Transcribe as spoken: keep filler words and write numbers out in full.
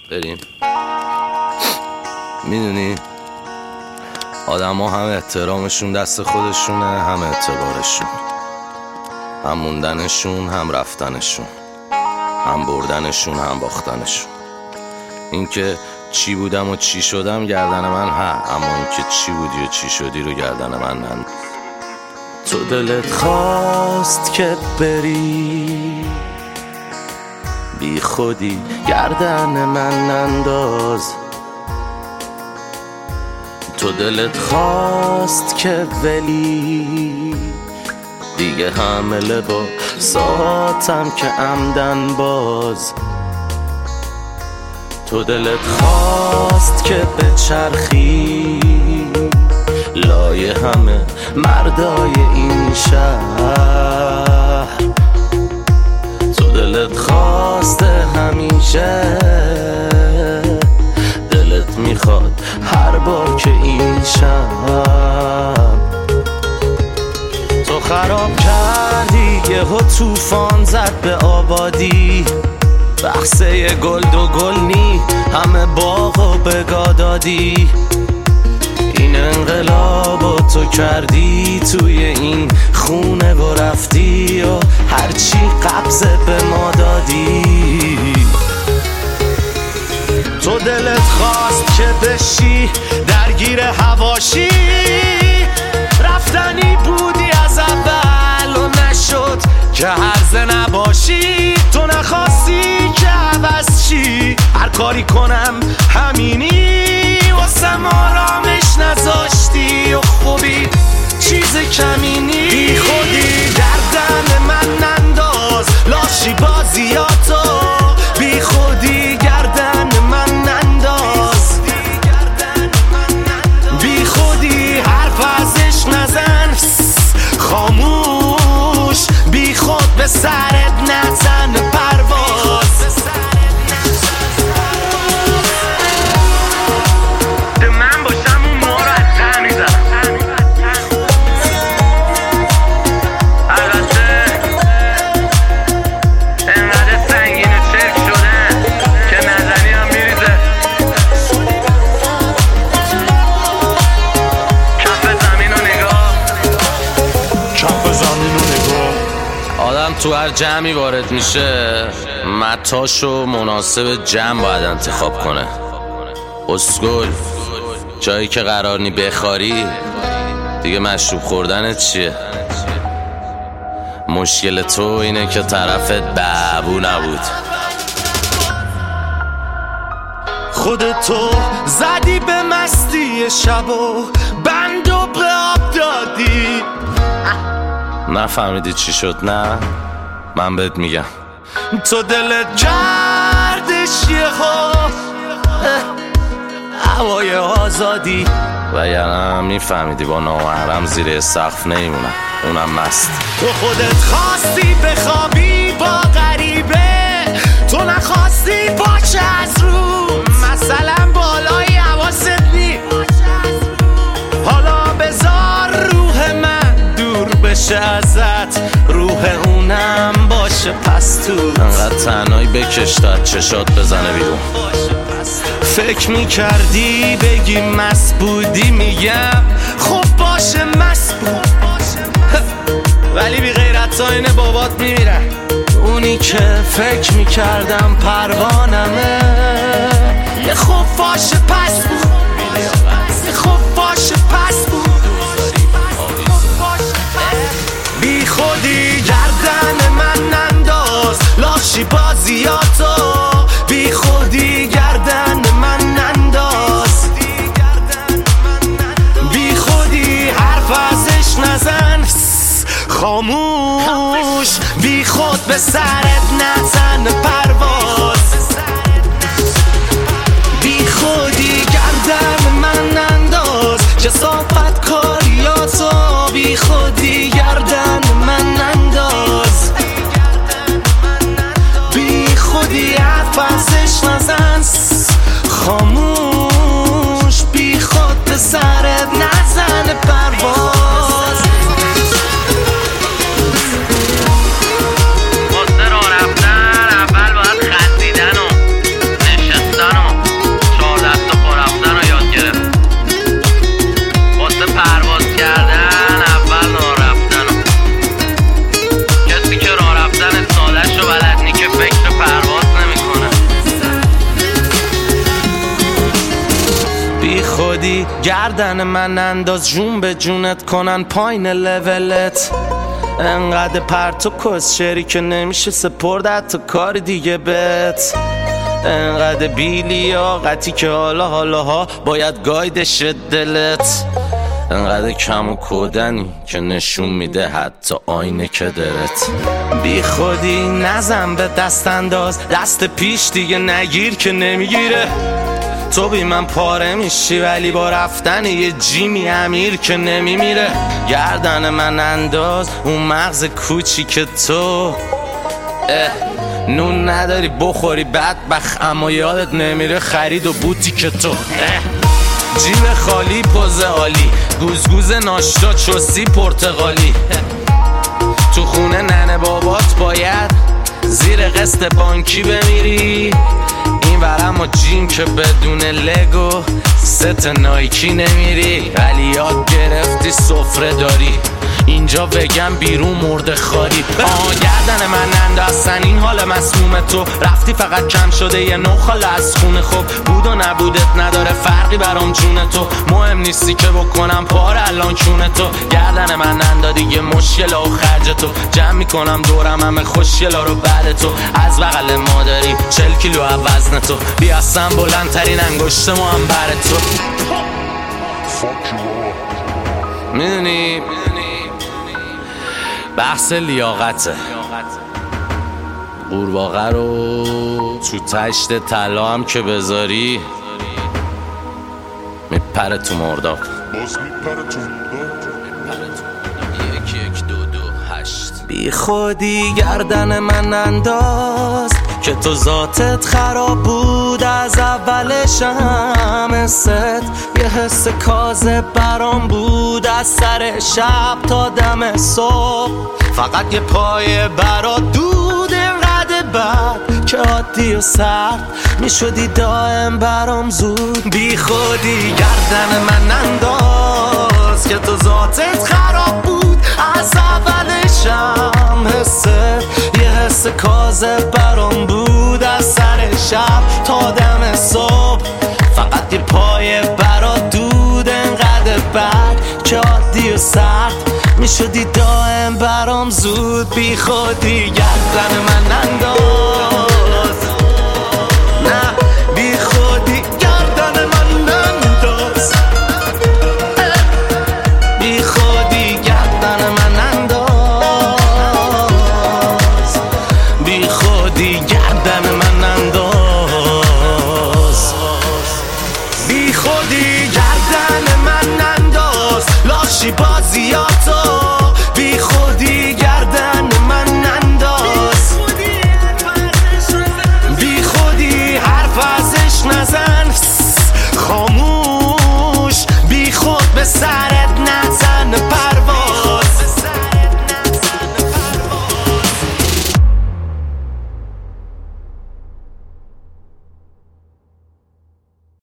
بریم. میدونی آدم ها هم احترامشون دست خودشونه، هم اعتبارشون، هم موندنشون هم رفتنشون، هم بردنشون هم باختنشون. اینکه چی بودم و چی شدم گردن من ها، اما اینکه چی بودی و چی شدی رو گردن من نند. تو دلت خواست که بری، بی خودی گردن من ننداز. تو دلت خواست که ولی دیگه حمله با ساعتم که عمدن باز. تو دلت خواست که بچرخی لای همه مردای این شهر. تو دلت خواست همیشه، دلت میخواد هر بار که این شب. تو خراب کردی یهو طوفان زد به آبادی، بخصه گلد و گل نی همه باغ و بگاه دادی. این انقلابو تو کردی توی این خونه و رفتی و هرچی قبضه به ما دادی. تو دلت خواست که بشی درگیر حواشی، رفتنی بودی از اول و نشد که هرزه نباشی. تو نخواستی که عوض شی، هر کاری کنم همینی، واسم آرامش نذاشتی و خوبی چیز کمینی. بی خودی گردن من ننداز لاشی بازیاتو، بی خودی گردن من ننداز. بی خودی حرف ازش نزن، خاموش بی خود به سرت نزن پرواز. ده من باشم اون ما رو از ته میزنم، البته انقدر سنگین و چرک شدن که نزنی هم میریزه کف زمین و نگاه، کف زمین و نگاه. آدم تو هر جمعی وارد میشه متاشو مناسب جمع باید انتخاب کنه. اسکول جایی که قرار نی بخاری دیگه مشروب خوردنت چیه؟ مشکل تو اینه که طرفت بابو نبود. خودتو زدی به مستی شب و بندو به آب دادی. نفهمیدی چی شد؟ نه من بهت میگم. تو دلت کردش یه خواه هوای آزادی، و یعنی میفهمیدی با نامحرم زیر سقف نیمونم، اونم مست. تو خودت خواستی بخوابی با غریبه، تو نخواستی باشه از رو، مثلا بالای حواست نی. حالا بذار روح من دور بشه ازت، روح اونم باشه پس تو. انقدر تنهایی بکش تا چشات بزنه بیرون. فکر میکردی بگی مست بودی، میگم خب باشه مست بود، ولی بی غیرت ها اینه بابات میمیرن. اونی که فکر میکردم پروانمه، یه خب باشه پس بود، یه خب باشه پس بود. بی خودی گردن من ننداز لاشی بازیاتو، بی خودی گردن من ننداز. بی خودی حرف ازش نزن، خاموش بی خود به سرت نزن پرواز. بی خودی گردن من ننداز کثافت کاریاتو، بی خودی گردن من ننداز. بی خودی حرف ازش نزن، خاموش بی خود به سرت نزن پرواز. واسه راه رفتن اول باید خندیدن و نشستن و گردن من انداز، جون به جونت کنن پایین لولت. انقدر پرت و کسشری که نمیشه سپرد تو کار دیگه بت. انقدر بیلیاقتی که حالا حالاها باید گایدش دلت. انقدر کم و کودنی که نشون میده حتی آینه که درت. بی خودی نزن به دست انداز، دست پیش دیگه نگیر که نمیگیره. تو بی من پاره میشی ولی با رفتن یه جیمی امیر که نمیمیره. گردن من انداز، اون مغز کوچی که تو نون نداری بخوری بدبخت، اما یادت نمیره خرید و بوتی که تو جیب خالی پوز عالی، گوزگوز ناشتا چوسی پرتغالی. تو خونه ننه بابات باید زیر قسط بانکی بمیری. این ورم و جیم که بدون لگو ست نایکی نمیری. ولی یاد گرفتی سفره داری اینجا بگم بیرون مرده خاری. آه گردن من انداستن این حال مسموم تو. رفتی فقط کم شده یه نخال از خونه. خوب بود و نبودت نداره فرقی برام جون تو. مهم نیستی که بکنم پار الان کونه تو. گردن من اندادی یه مشکلا و خرج تو. جمع میکنم دورم همه خوشگلا رو بعد تو. از بغل مادری چل کیلو وزن تو. بیاستم بلندترین انگشت ما هم بر تو. میدونی بحث لیاقته. قورباغه رو تو تشت طلا هم که بذاری میپره تو مرداب. باز میپره تو یک یک دو دو هشت. بی خودی گردن من انداز که تو ذاتت خراب بود از اولش. هم حست یه حس کاذب برام بود از سر شب تا دم صبح. فقط یه پای برات دود اینقدر بد که عادی و سرد میشدی دائم برام زود. بی خودی گردن من انداز که تو ذاتت خراب بود از اولش. هم حست یه حس کاذب برام بود از سر شب تا دم صبح. فقط یه پای برات دود انقدر بد که عادی و سرد میشدی دائم برام زود. بی خودی گردن من انداز. نه بی خودی گردن من انداز. بی خودی گردن من انداز. بی خودی گردن من انداز. بی خودی گردن من انداز. لاشی بازی ها